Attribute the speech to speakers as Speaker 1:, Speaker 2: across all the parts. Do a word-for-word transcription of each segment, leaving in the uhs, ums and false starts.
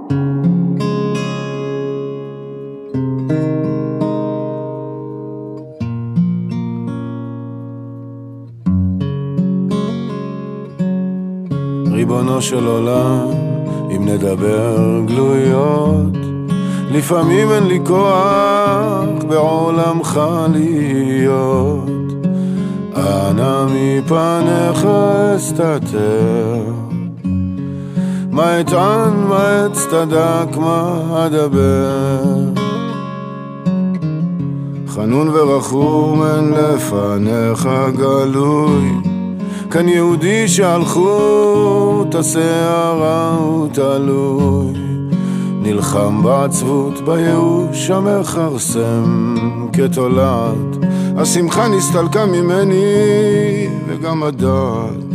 Speaker 1: ריבונו של עולם, אם נדבר גלויות, לפעמים אין לי כוח בעולמך להיות. אנא מפניך אסתתר, מה אטען, מה אצטדק, מה אדבר. חנון ורחום אין לפניך גלוי, כאן יהודי שהלכו את השערה ותלוי, נלחם בעצבות בייאוש המחרסם כתולעת. השמחה נסתלקה ממני וגם הדעת,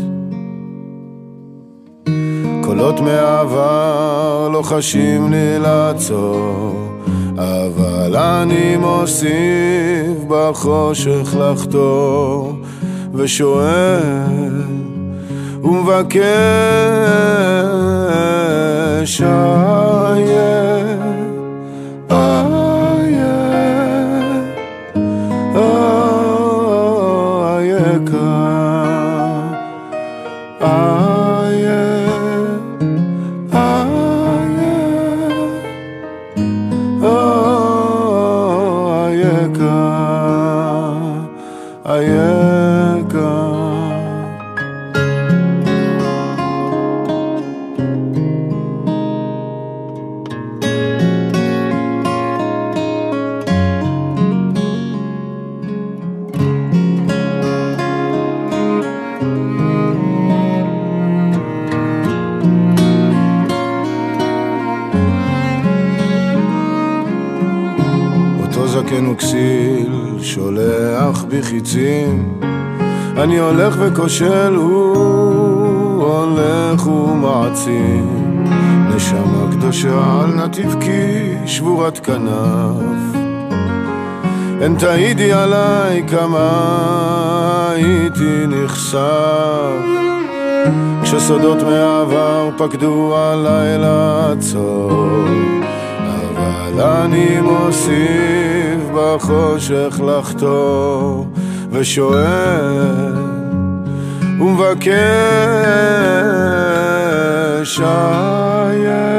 Speaker 1: קולות מהעבר לא חשים לי לעצור, אבל אני מוסיף בחושך לחתור, ושואל ומבקש איה זקן וכסיל שולח בחיצים, אני הולך וכושל, הוא הולך ומעצים. נשמה קדושה על נתיב כי שבורת כנף, אין תעידי עליי כמה הייתי נחשף, כשסודות מעבר פקדו עליי לעצור, אבל אני מוסיף בחושך לחתור, ושואל ומבקש איה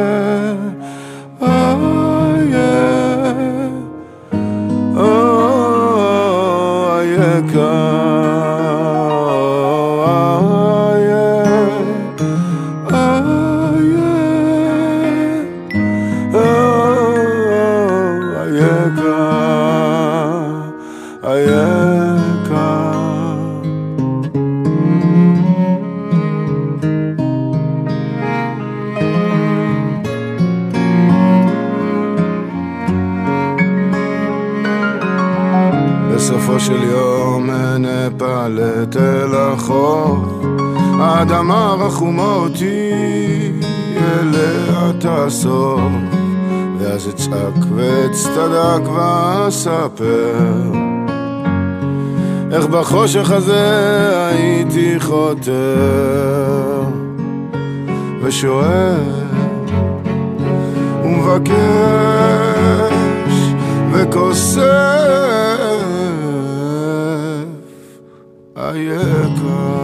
Speaker 1: בסופו של יום נפלט אל החוף, האדמה רחומה אותי אליה תאסוף, ואז אצעק ואצטדק ואספר איך בחושך הזה הייתי חותר, ושואל ומבקש וכוסף איה